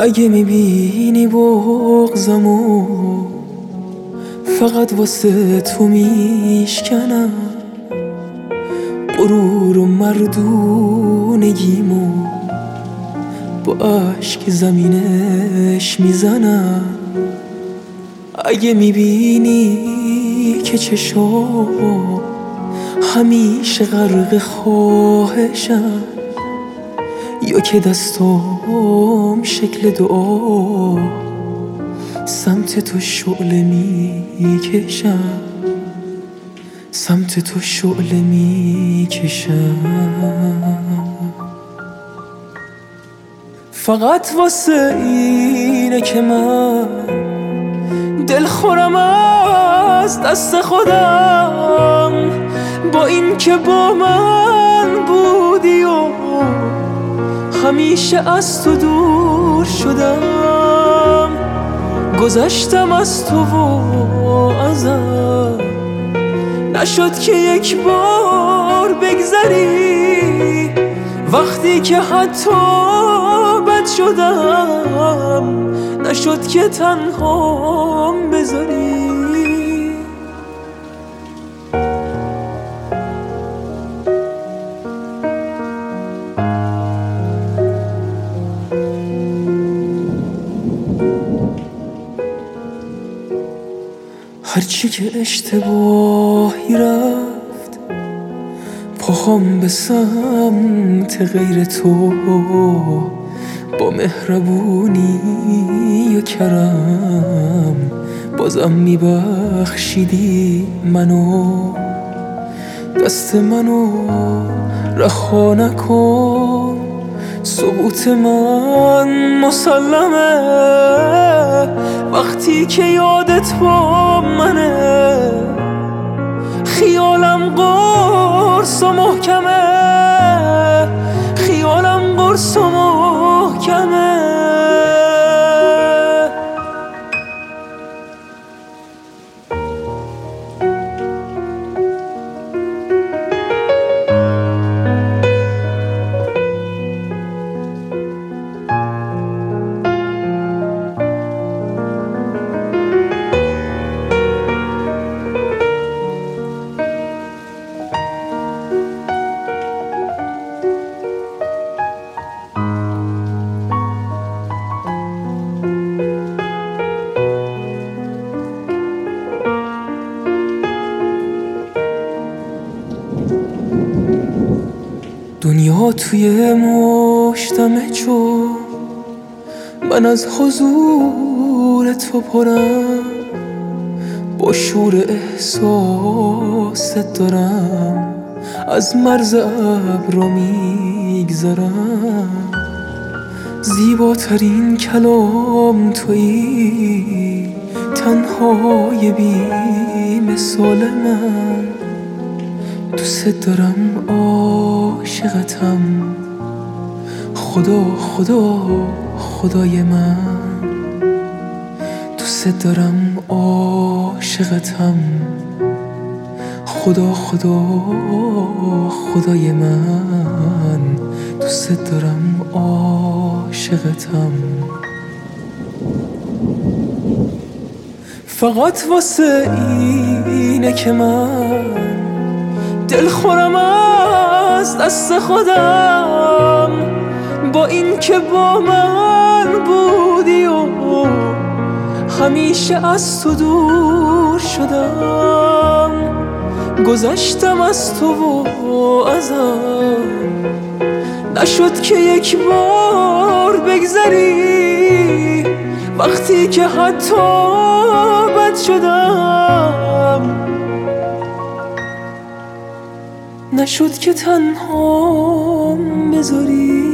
اگه میبینی بغضمو فقط واسه تو میشکنم، غرور و مردونگیمو با عشق زمینش میزنم. اگه میبینی که چشام همیشه غرق خواهشم، یا که دستام شکل دعا سمت تو شعله میکشم، سمت تو شعله میکشم. فقط واسه اینه که من دلخورم از دست خودم، با این که با من بودی و همیشه از تو دور شدم. گذشتم از تو و ازم، نشد که یک بار بگذری. وقتی که حتی بد شدم، نشد که تنهام بذاری. هرچی که اشتباهی رفت پاهم به سمت غیر تو، با مهربونی و کرم بازم میبخشیدی منو. دست منو رها نکن، سقوط من مسلمه. وقتی که یادت با منه، خیالم قرص و محکمه، خیالم قرص و محکمه. دنیا توی مشتمه چون من از حضور تو پرم، با شور احساست دارم از مرز ابرا میگذرم. زیباترین کلام تویی، تنهای بی مثال من. دوست دارم، عاشقتم، خدا خدا خدای من. دوست دارم، عاشقتم، خدا خدا خدای من. دوست دارم، عاشقتم. فقط واسه اینه که من دلخورم از دست خودم، با این که با من بودی و همیشه از تو دور شدم. گذشتم از تو و ازم، نشد که یک بار بگذری. وقتی که حتی بد شدم، نشد که تنهام بذاری.